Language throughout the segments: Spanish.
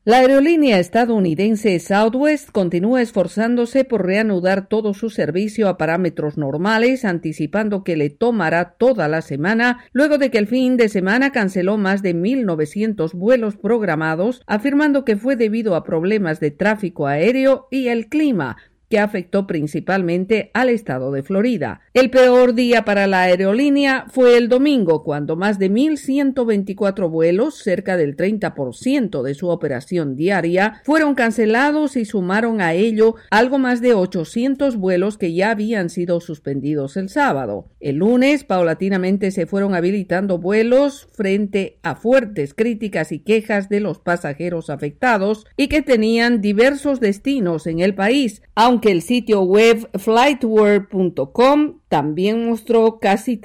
La aerolínea estadounidense Southwest continúa esforzándose por reanudar todo su servicio a parámetros normales, anticipando que le tomará toda la semana, luego de que el fin de semana canceló más de 1.900 vuelos programados, afirmando que fue debido a problemas de tráfico aéreo y el clima, que afectó principalmente al estado de Florida. El peor día para la aerolínea fue el domingo, cuando más de 1.124 vuelos, cerca del 30% de su operación diaria, fueron cancelados y sumaron a ello algo más de 800 vuelos que ya habían sido suspendidos el sábado. El lunes, paulatinamente se fueron habilitando vuelos frente a fuertes críticas y quejas de los pasajeros afectados y que tenían diversos destinos en el país, aunque el sitio web flightware.com también mostró casi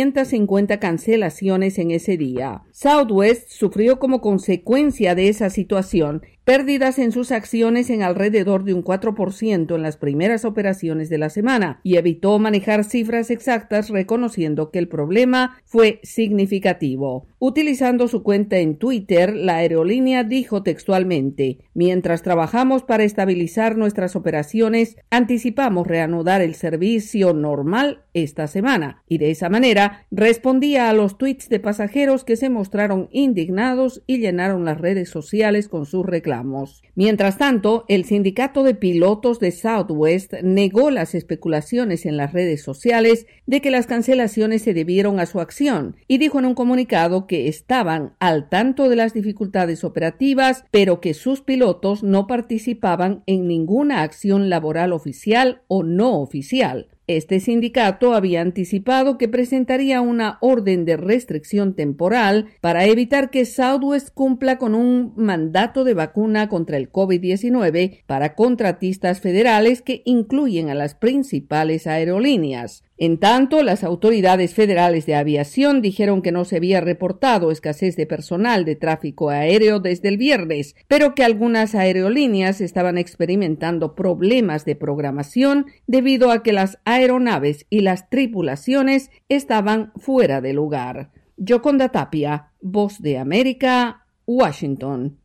350 cancelaciones en ese día. Southwest sufrió como consecuencia de esa situación pérdidas en sus acciones en alrededor de un 4% en las primeras operaciones de la semana y evitó manejar cifras exactas, reconociendo que el problema fue significativo. Utilizando su cuenta en Twitter, la aerolínea dijo textualmente: "Mientras trabajamos para estabilizar nuestras operaciones, anticipamos reanudar el servicio normal esta semana", y de esa manera respondía a los tweets de pasajeros que se mostraron indignados y llenaron las redes sociales con sus reclamos. Mientras tanto, el sindicato de pilotos de Southwest negó las especulaciones en las redes sociales de que las cancelaciones se debieron a su acción y dijo en un comunicado que estaban al tanto de las dificultades operativas, pero que sus pilotos no participaban en ninguna acción laboral oficial o no oficial. Este sindicato había anticipado que presentaría una orden de restricción temporal para evitar que Southwest cumpla con un mandato de vacuna contra el COVID-19 para contratistas federales que incluyen a las principales aerolíneas. En tanto, las autoridades federales de aviación dijeron que no se había reportado escasez de personal de tráfico aéreo desde el viernes, pero que algunas aerolíneas estaban experimentando problemas de programación debido a que las aeronaves y las tripulaciones estaban fuera de lugar. Yoconda Tapia, Voz de América, Washington.